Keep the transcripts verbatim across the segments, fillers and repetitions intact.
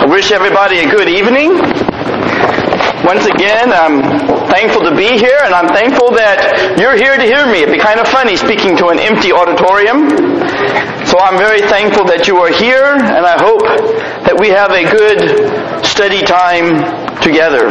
wish everybody a good evening. Once again, I'm thankful to be here, and I'm thankful that you're here to hear me. It'd be kind of funny speaking to an empty auditorium. So I'm very thankful that you are here, and I hope that we have a good study time together.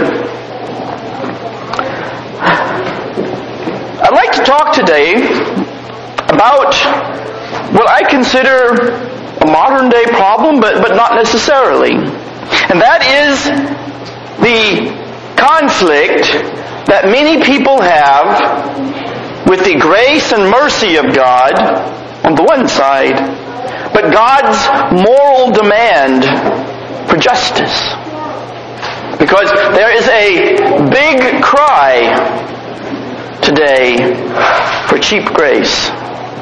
I'd like to talk today about what I consider a modern day problem, but, but not necessarily. And that is the conflict that many people have with the grace and mercy of God on the one side, but God's moral demand for justice. Because there is a big cry today for cheap grace.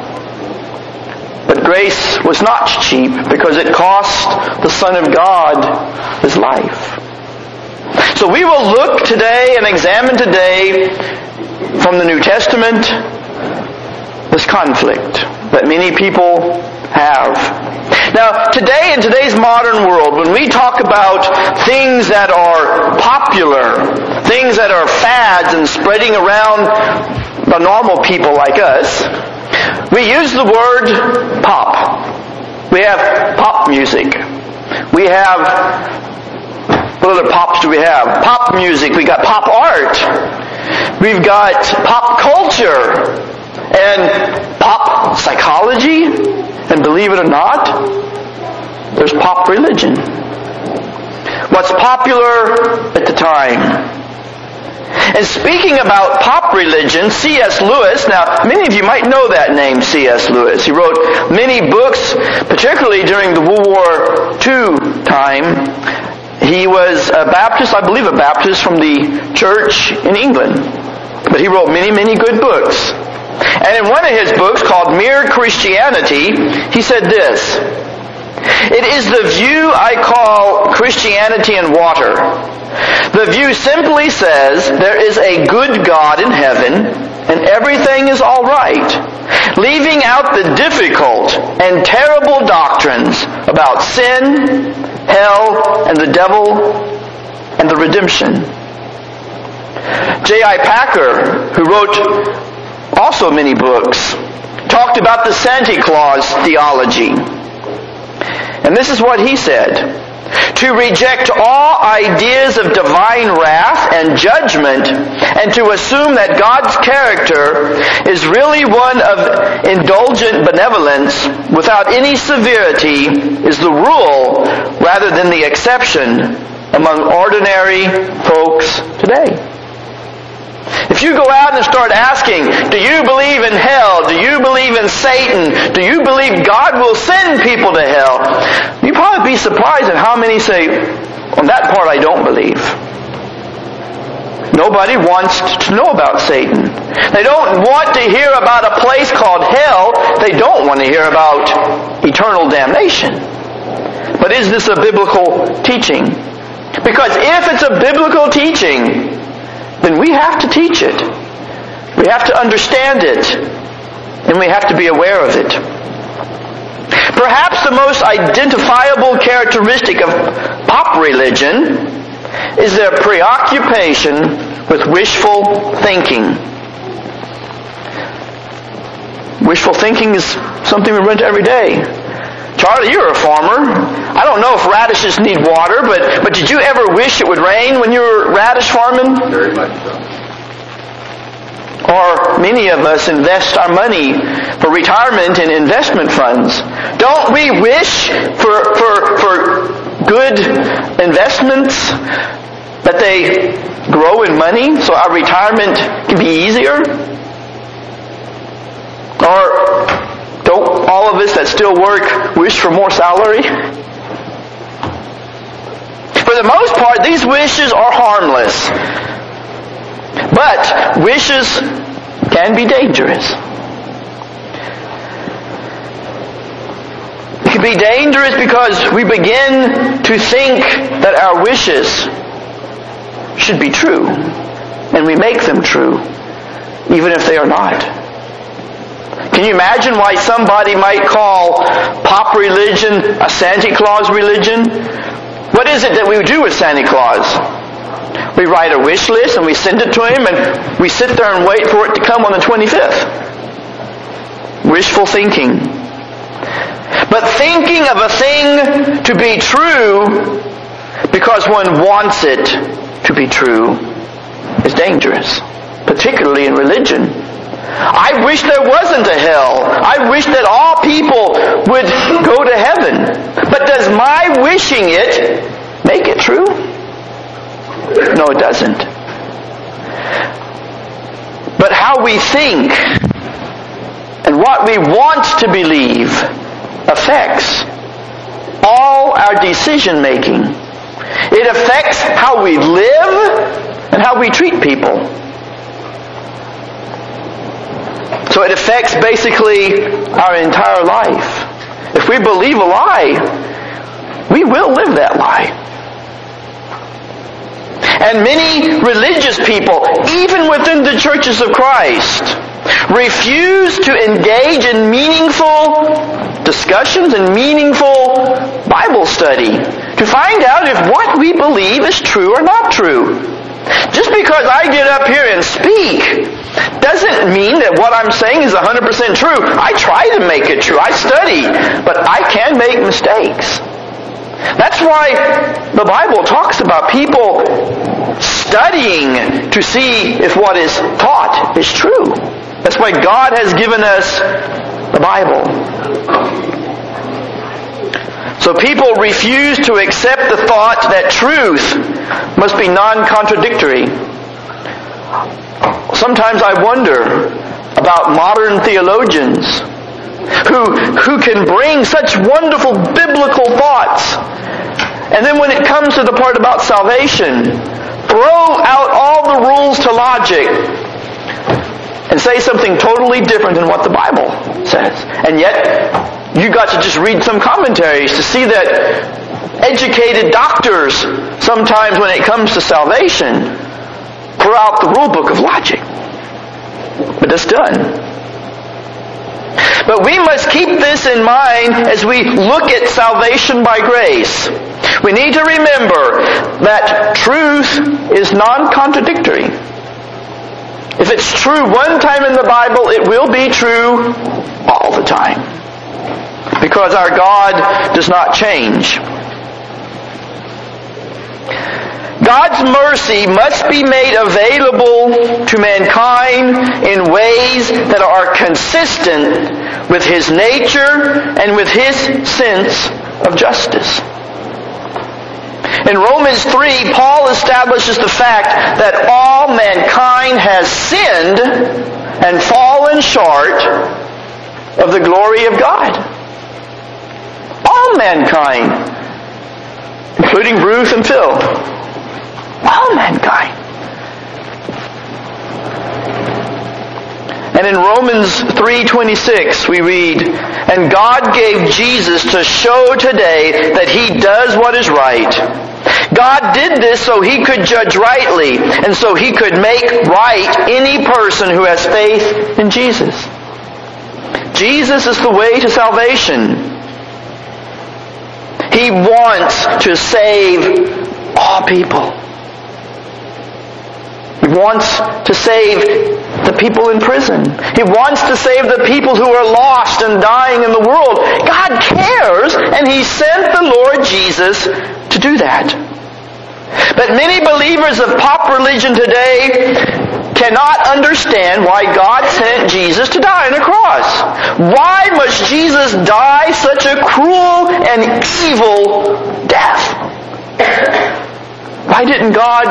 But grace was not cheap because it cost the Son of God his life. So we will look today and examine today from the New Testament this conflict that many people have. Now, today in today's modern world, when we talk about things that are popular, things that are fads and spreading around the normal people like us, we use the word pop. We have pop music. We have, what other pops do we have? Pop music. We got pop art. We've got pop culture and pop psychology. And believe it or not, there's pop religion. What's popular at the time. And speaking about pop religion, C S Lewis, now many of you might know that name, C S Lewis. He wrote many books, particularly during the World War Two time. He was a Baptist, I believe a Baptist from the church in England. But he wrote many, many good books. And in one of his books called Mere Christianity, he said this: "It is the view I call Christianity in water. The view simply says there is a good God in heaven and everything is all right, leaving out the difficult and terrible doctrines about sin, hell, and the devil, and the redemption." J I Packer, who wrote also many books, talked about the Santa Claus theology. And this is what he said: "To reject all ideas of divine wrath and judgment and to assume that God's character is really one of indulgent benevolence without any severity is the rule rather than the exception among ordinary folks today." If you go out and start asking, do you believe in hell? Do you believe in Satan? Do you believe God will send people to hell? You'd probably be surprised at how many say, on that part I don't believe. Nobody wants to know about Satan. They don't want to hear about a place called hell. They don't want to hear about eternal damnation. But is this a biblical teaching? Because if it's a biblical teaching, then we have to teach it. We have to understand it. And we have to be aware of it. Perhaps the most identifiable characteristic of pop religion is their preoccupation with wishful thinking. Wishful thinking is something we run into every day. Charlie, you're a farmer. I don't know if radishes need water, but, but did you ever wish it would rain when you were radish farming? Very much so. Or many of us invest our money for retirement in investment funds. Don't we wish for, for, for good investments that they grow in money so our retirement can be easier? Or don't all of us that still work wish for more salary? For the most part, these wishes are harmless. But wishes can be dangerous. It can be dangerous because we begin to think that our wishes should be true. And we make them true, even if they are not. Can you imagine why somebody might call pop religion a Santa Claus religion? What is it that we do with Santa Claus? We write a wish list and we send it to him and we sit there and wait for it to come on the twenty-fifth. Wishful thinking. But thinking of a thing to be true because one wants it to be true is dangerous, particularly in religion. I wish there wasn't a hell. I wish that all people would go to heaven. But does my wishing it make it true? No, it doesn't. But how we think and what we want to believe affects all our decision making. It affects how we live and how we treat people. So it affects basically our entire life. If we believe a lie, we will live that lie. And many religious people, even within the churches of Christ, refuse to engage in meaningful discussions and meaningful Bible study to find out if what we believe is true or not true. Just because I get up here and speak doesn't mean that what I'm saying is one hundred percent true. I try to make it true. I study, but I can make mistakes. That's why the Bible talks about people studying to see if what is taught is true. That's why God has given us the Bible. So people refuse to accept the thought that truth must be non-contradictory. Sometimes I wonder about modern theologians who, who can bring such wonderful biblical thoughts, and then when it comes to the part about salvation, throw out all the rules to logic and say something totally different than what the Bible says. And yet, you got to just read some commentaries to see that educated doctors, sometimes when it comes to salvation, throw out the rule book of logic. But that's done. But we must keep this in mind as we look at salvation by grace. We need to remember that truth is non-contradictory. If it's true one time in the Bible, it will be true all the time. Because our God does not change. God's mercy must be made available to mankind in ways that are consistent with His nature and with His sense of justice. In Romans three, Paul establishes the fact that all mankind has sinned and fallen short of the glory of God. All mankind, including Ruth and Phil. All mankind. And in Romans three twenty-six we read, "And God gave Jesus to show today that He does what is right. God did this so He could judge rightly, and so He could make right any person who has faith in Jesus." Jesus is the way to salvation. He wants to save all people. He wants to save the people in prison. He wants to save the people who are lost and dying in the world. God cares, and He sent the Lord Jesus to do that. But many believers of pop religion today cannot understand why God sent Jesus to die on a cross. Why must Jesus die such a cruel and evil death? Why didn't God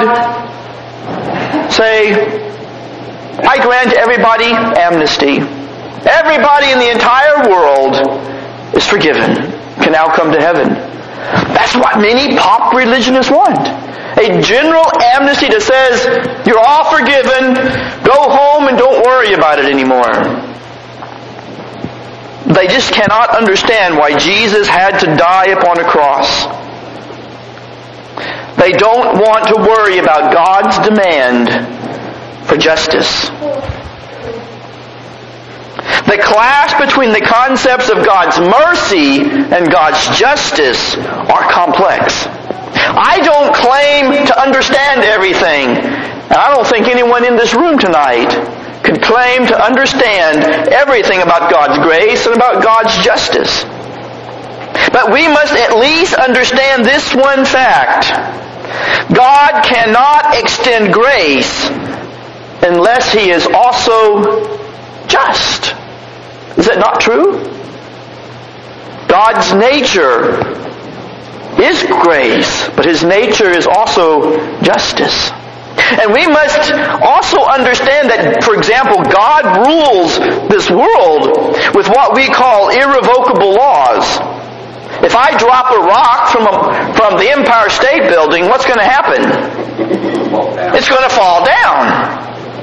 say, "I grant everybody amnesty. Everybody in the entire world is forgiven, can now come to heaven"? That's what many pop religionists want. A general amnesty that says, you're all forgiven, go home and don't worry about it anymore. They just cannot understand why Jesus had to die upon a cross. They don't want to worry about God's demand for justice. The clash between the concepts of God's mercy and God's justice are complex. I don't claim to understand everything. And I don't think anyone in this room tonight could claim to understand everything about God's grace and about God's justice. But we must at least understand this one fact. God cannot extend grace unless He is also just. Is that not true? God's nature is grace, but His nature is also justice. And we must also understand that, for example, God rules this world with what we call irrevocable laws. If I drop a rock from a, from the Empire State Building, what's going to happen? It's going to fall down.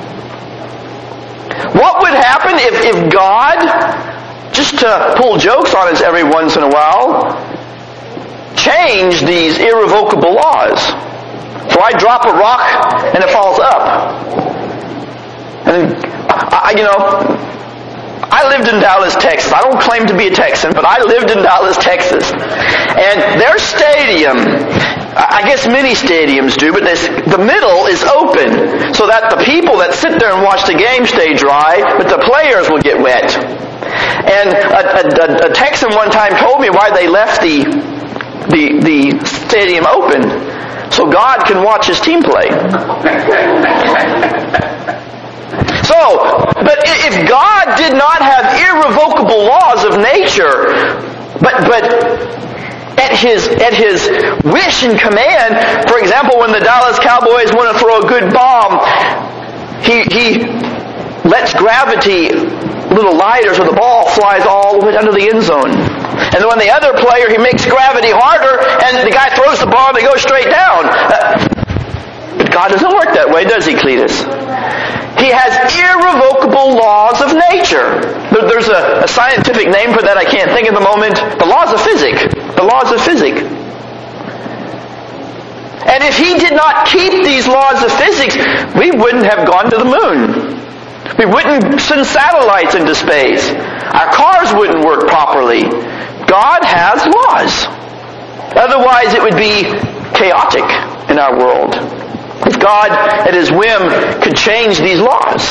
What would happen if, if God, just to pull jokes on us every once in a while, changed these irrevocable laws? So I drop a rock and it falls up. And I, you know, I lived in Dallas, Texas. I don't claim to be a Texan, but I lived in Dallas, Texas. And their stadium, I guess many stadiums do, but this, the middle is open so that the people that sit there and watch the game stay dry, but the players will get wet. And a, a, a Texan one time told me why they left the the, the stadium open. So God can watch His team play. So, but if God did not have irrevocable laws of nature, but but at His at His wish and command, for example, when the Dallas Cowboys want to throw a good bomb, He He lets gravity a little lighter so the ball flies all the way under the end zone. And then when the other player, he makes gravity harder, and the guy throws the ball and it goes straight down. Uh, but God doesn't work that way, does He, Cletus? He has irrevocable laws of nature. There, there's a, a scientific name for that I can't think of at the moment. The laws of physics. The laws of physics. And if He did not keep these laws of physics, we wouldn't have gone to the moon. We wouldn't send satellites into space. Our cars wouldn't work properly. God has laws. Otherwise it would be chaotic in our world. If God, at His whim, could change these laws.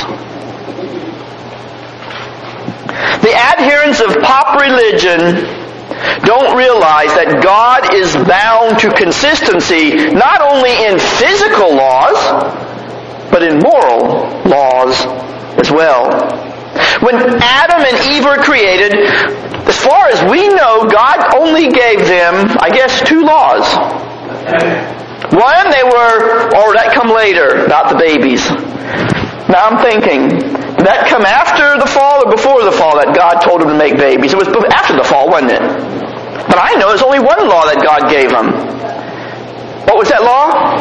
The adherents of pop religion don't realize that God is bound to consistency not only in physical laws, but in moral laws as well. When Adam and Eve were created, as far as we know, God only gave them, I guess, two laws. One, they were, or that come later, about the babies. Now I'm thinking, did that come after the fall or before the fall that God told them to make babies? It was after the fall, wasn't it? But I know there's only one law that God gave them. What was that law?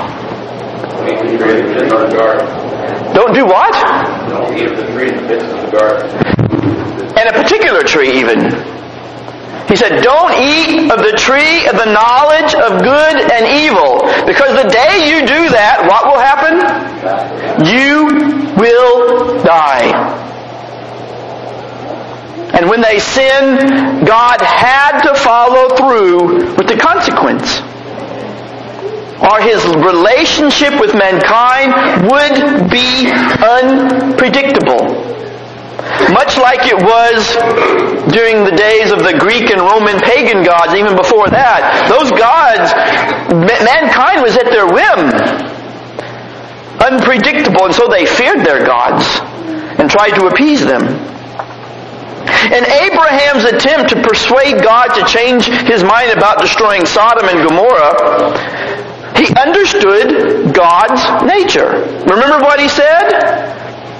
Don't do what? Don't eat of the tree in the midst of the garden. And a particular tree even. He said, don't eat of the tree of the knowledge of good and evil. Because the day you do that, what will happen? You will die. And when they sinned, God had to follow through with the consequence. Or His relationship with mankind would be unpredictable. Much like it was during the days of the Greek and Roman pagan gods, even before that. Those gods, mankind was at their whim. Unpredictable, and so they feared their gods and tried to appease them. In Abraham's attempt to persuade God to change His mind about destroying Sodom and Gomorrah, he understood God's nature. Remember what he said?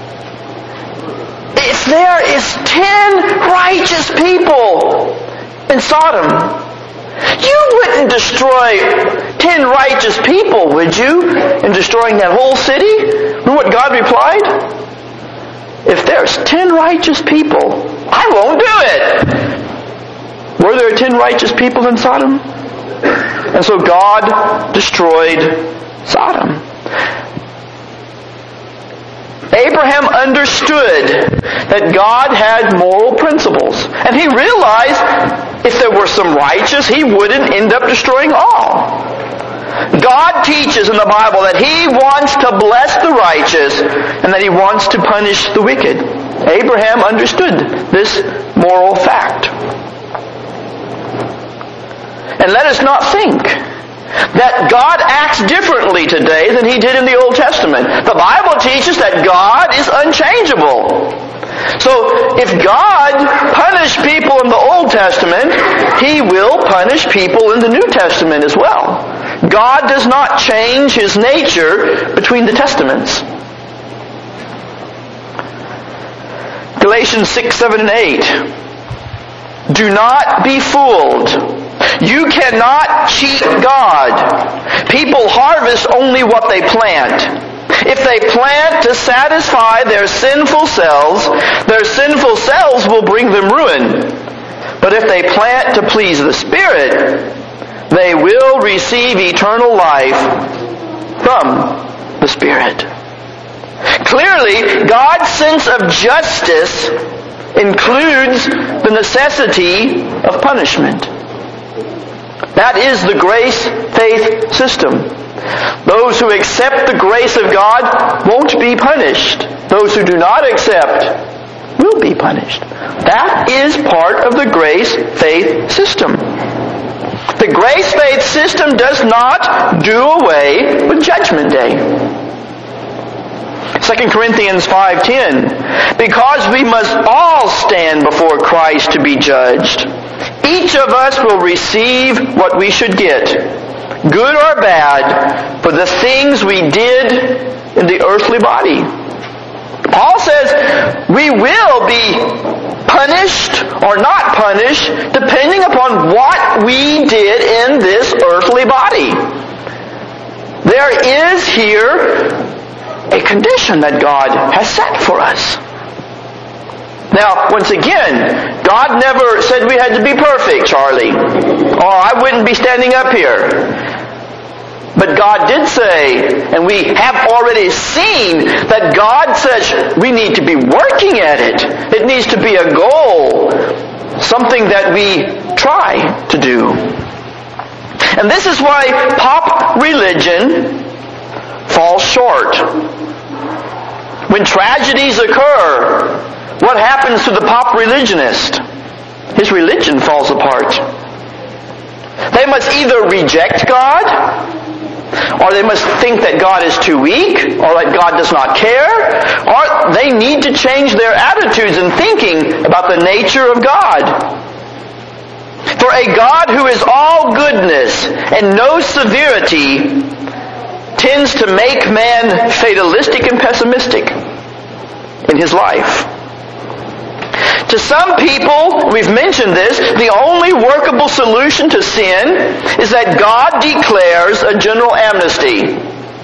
If there is ten righteous people in Sodom, you wouldn't destroy ten righteous people, would you? In destroying that whole city? Remember what God replied? If there's ten righteous people, I won't do it. Were there ten righteous people in Sodom? And so God destroyed Sodom. Abraham understood that God had moral principles. And he realized if there were some righteous, he wouldn't end up destroying all. teaches in the Bible that He wants to bless the righteous and that He wants to punish the wicked. Abraham understood this moral fact. And let us not think that God acts differently today than He did in the Old Testament. The Bible teaches that God is unchangeable. So, if God punished people in the Old Testament, He will punish people in the New Testament as well. God does not change His nature between the Testaments. Galatians six, seven, and eight. Do not be fooled. You cannot cheat God. People harvest only what they plant. If they plant to satisfy their sinful selves, their sinful selves will bring them ruin. But if they plant to please the Spirit, they will receive eternal life from the Spirit. Clearly, God's sense of justice includes the necessity of punishment. That is the grace-faith system. Those who accept the grace of God won't be punished. Those who do not accept will be punished. That is part of the grace-faith system. The grace-faith system does not do away with Judgment Day. Second Corinthians five ten. Because we must all stand before Christ to be judged, each of us will receive what we should get, good or bad, for the things we did in the earthly body. Paul says we will be punished or not punished depending upon what we did in this earthly body. There is here a condition that God has set for us. Now, once again, God never said we had to be perfect, Charlie, or I wouldn't be standing up here. But God did say, and we have already seen, that God says we need to be working at it. It needs to be a goal, something that we try to do. And this is why pop religion falls short. When tragedies occur, what happens to the pop religionist? His religion falls apart. They must either reject God, or they must think that God is too weak, or that God does not care, or they need to change their attitudes and thinking about the nature of God. For a God who is all goodness and no severity tends to make man fatalistic and pessimistic in his life. To some people, we've mentioned this, the only workable solution to sin is that God declares a general amnesty.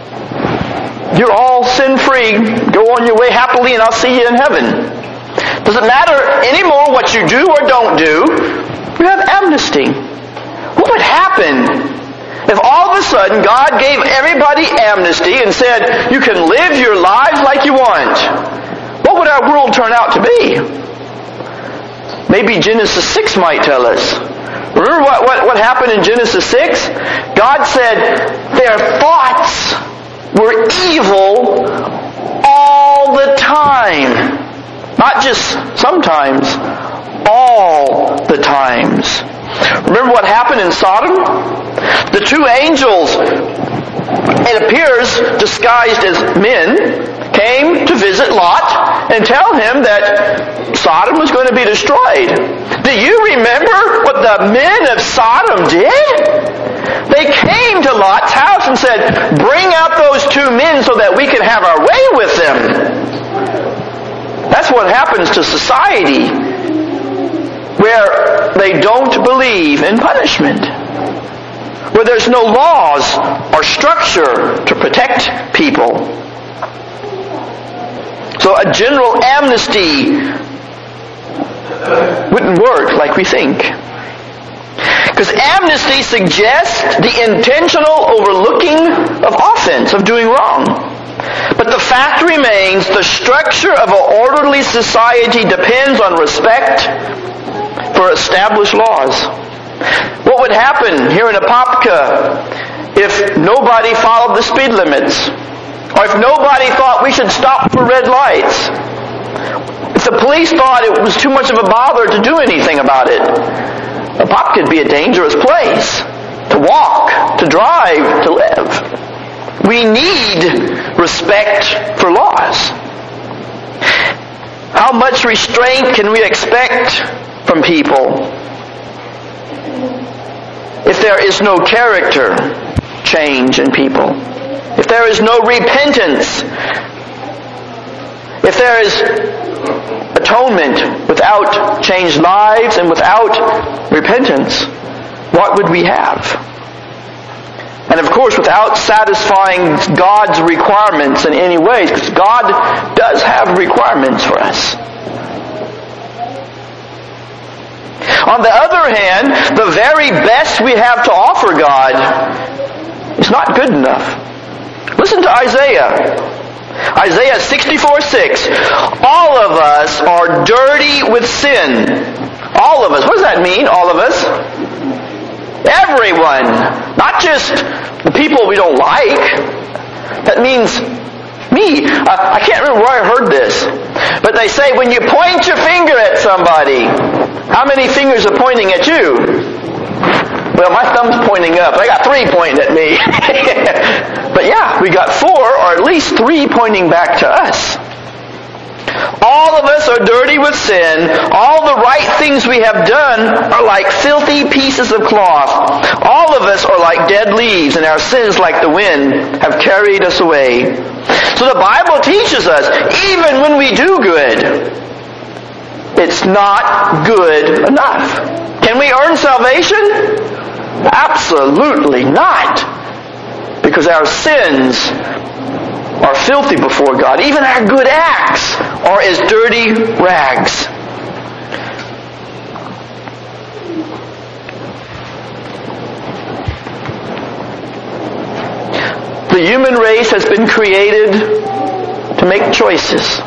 You're all sin-free. Go on your way happily and I'll see you in heaven. Doesn't matter anymore what you do or don't do. You have amnesty. What would happen if all of a sudden God gave everybody amnesty and said, you can live your lives like you want? What would our world turn out to be? Maybe Genesis six might tell us. Remember what, what, what happened in Genesis six? God said their thoughts were evil all the time. Not just sometimes, all the times. Remember what happened in Sodom? The two angels, it appears disguised as men, came to visit Lot and tell him that Sodom was going to be destroyed. Do you remember what the men of Sodom did? They came to Lot's house and said, bring out those two men so that we can have our way with them. That's what happens to society where they don't believe in punishment, where there's no laws or structure to protect people. So a general amnesty wouldn't work like we think. Because amnesty suggests the intentional overlooking of offense, of doing wrong. But the fact remains, the structure of an orderly society depends on respect for established laws. What would happen here in Apopka if nobody followed the speed limits, or if nobody thought we should stop for red lights, if the police thought it was too much of a bother to do anything about it, a pop could be a dangerous place to walk, to drive, to live. We need respect for laws. How much restraint can we expect from people if there is no character change in people? If there is no repentance? If there is atonement without changed lives and without repentance, what would we have? And of course, without satisfying God's requirements in any ways, because God does have requirements for us. On the other hand, the very best we have to offer God is not good enough. Listen to Isaiah. Isaiah sixty-four six. All of us are dirty with sin. All of us. What does that mean, all of us? Everyone. Not just the people we don't like. That means me. I, I can't remember where I heard this. But they say when you point your finger at somebody, how many fingers are pointing at you? Well, my thumb's pointing up. I got three pointing at me. But yeah, we got four, or at least three pointing back to us. All of us are dirty with sin. All the right things we have done are like filthy pieces of cloth. All of us are like dead leaves, and our sins, like the wind, have carried us away. So the Bible teaches us, even when we do good, it's not good enough. Can we earn salvation? Absolutely not. Because our sins are filthy before God. Even our good acts are as dirty rags. The human race has been created to make choices.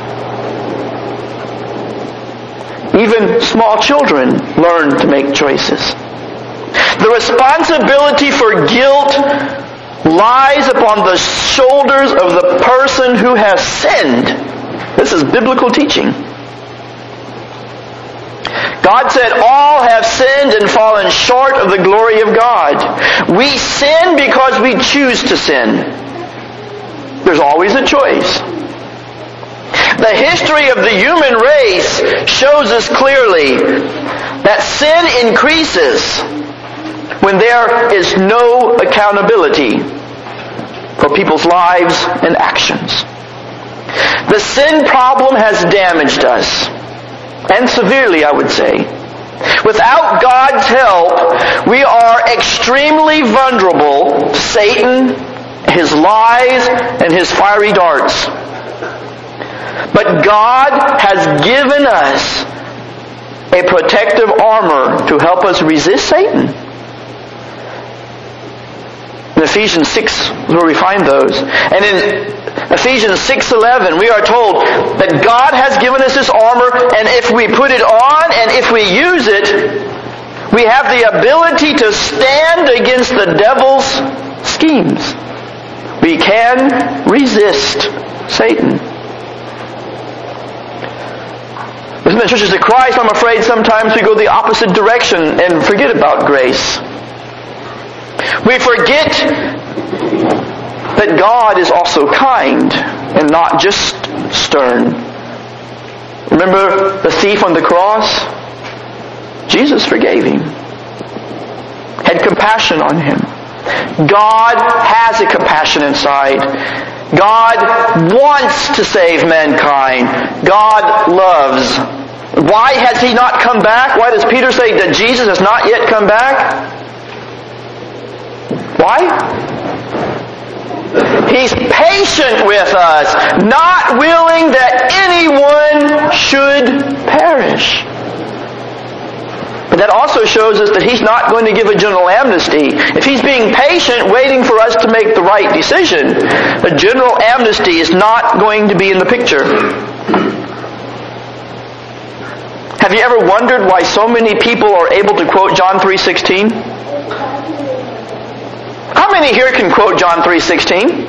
Even small children learn to make choices. The responsibility for guilt lies upon the shoulders of the person who has sinned. This is biblical teaching. God said, all have sinned and fallen short of the glory of God. We sin because we choose to sin. There's always a choice. The history of the human race shows us clearly that sin increases when there is no accountability for people's lives and actions. The sin problem has damaged us, and severely, I would say. Without God's help, we are extremely vulnerable to Satan, his lies, and his fiery darts. But God has given us a protective armor to help us resist Satan. In Ephesians six, where we find those. And in Ephesians six eleven, we are told that God has given us this armor, and if we put it on and if we use it, we have the ability to stand against the devil's schemes. We can resist Satan. Within the churches of Christ, I'm afraid sometimes we go the opposite direction and forget about grace. We forget that God is also kind and not just stern. Remember the thief on the cross? Jesus forgave him. Had compassion on him. God has a compassion inside. God wants to save mankind. God loves. Why has He not come back? Why does Peter say that Jesus has not yet come back? Why? He's patient with us, not willing that anyone should perish. But that also shows us that He's not going to give a general amnesty. If He's being patient, waiting for us to make the right decision, a general amnesty is not going to be in the picture. Have you ever wondered why so many people are able to quote John three sixteen? How many here can quote John three sixteen?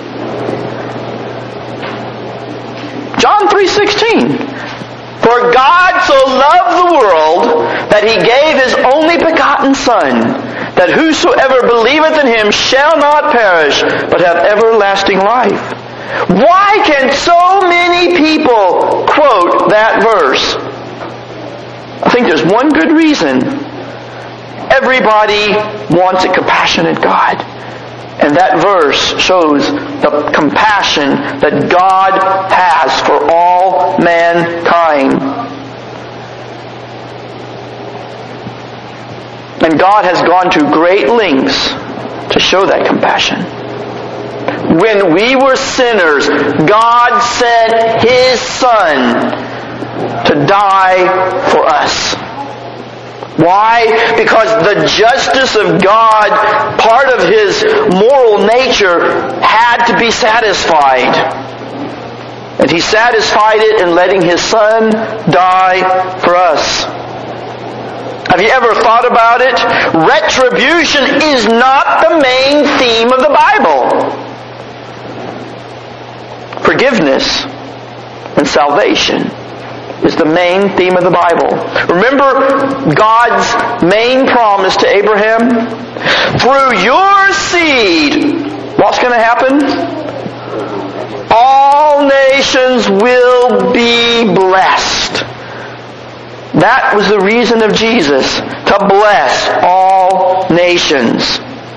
John three sixteen. For God so loved the world that He gave His only begotten Son, that whosoever believeth in Him shall not perish, but have everlasting life. Why can so many people quote that verse? I think there's one good reason. Everybody wants a compassionate God. And that verse shows the compassion that God has for all mankind. And God has gone to great lengths to show that compassion. When we were sinners, God sent His Son to die for us. Why? Because the justice of God, part of His moral nature, had to be satisfied. And He satisfied it in letting His Son die for us. Have you ever thought about it? Retribution is not the main theme of the Bible. Forgiveness and salvation is the main theme of the Bible. Remember God's main promise to Abraham? Through your seed, what's going to happen? All nations will be blessed. That was the reason of Jesus, to bless all nations.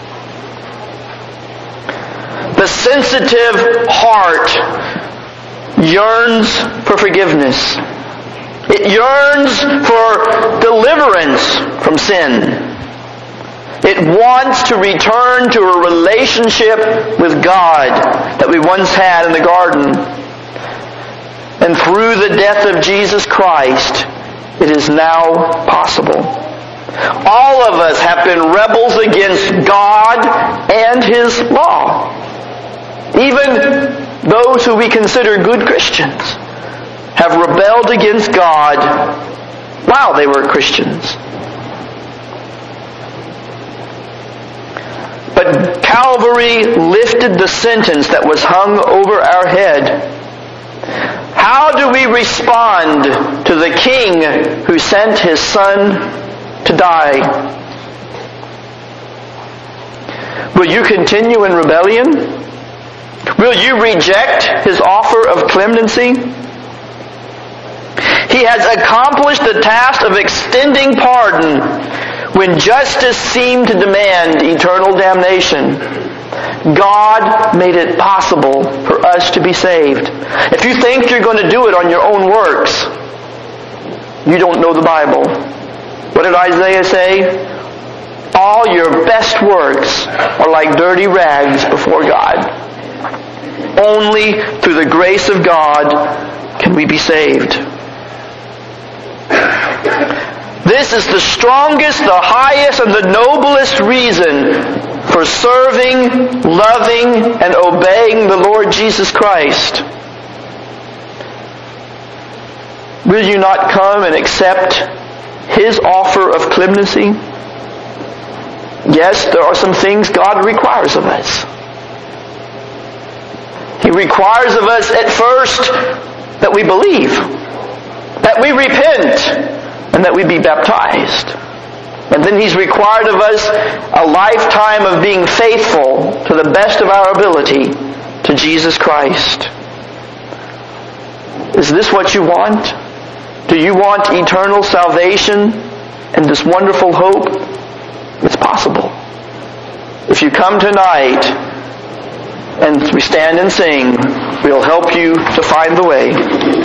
The sensitive heart yearns for forgiveness. It yearns for deliverance from sin. It wants to return to a relationship with God that we once had in the garden. And through the death of Jesus Christ, it is now possible. All of us have been rebels against God and His law. Even those who we consider good Christians have rebelled against God while they were Christians. But Calvary lifted the sentence that was hung over our head. How do we respond to the King who sent His Son to die? Will you continue in rebellion? Will you reject His offer of clemency? He has accomplished the task of extending pardon when justice seemed to demand eternal damnation. God made it possible for us to be saved. If you think you're going to do it on your own works, you don't know the Bible. What did Isaiah say? All your best works are like dirty rags before God. Only through the grace of God can we be saved. This is the strongest, the highest, and the noblest reason for serving, loving, and obeying the Lord Jesus Christ. Will you not come and accept His offer of clemency? Yes, there are some things God requires of us. He requires of us at first that we believe, that we repent, and that we be baptized. And then He's required of us a lifetime of being faithful to the best of our ability to Jesus Christ. Is this what you want? Do you want eternal salvation and this wonderful hope? It's possible. If you come tonight and we stand and sing, we'll help you to find the way.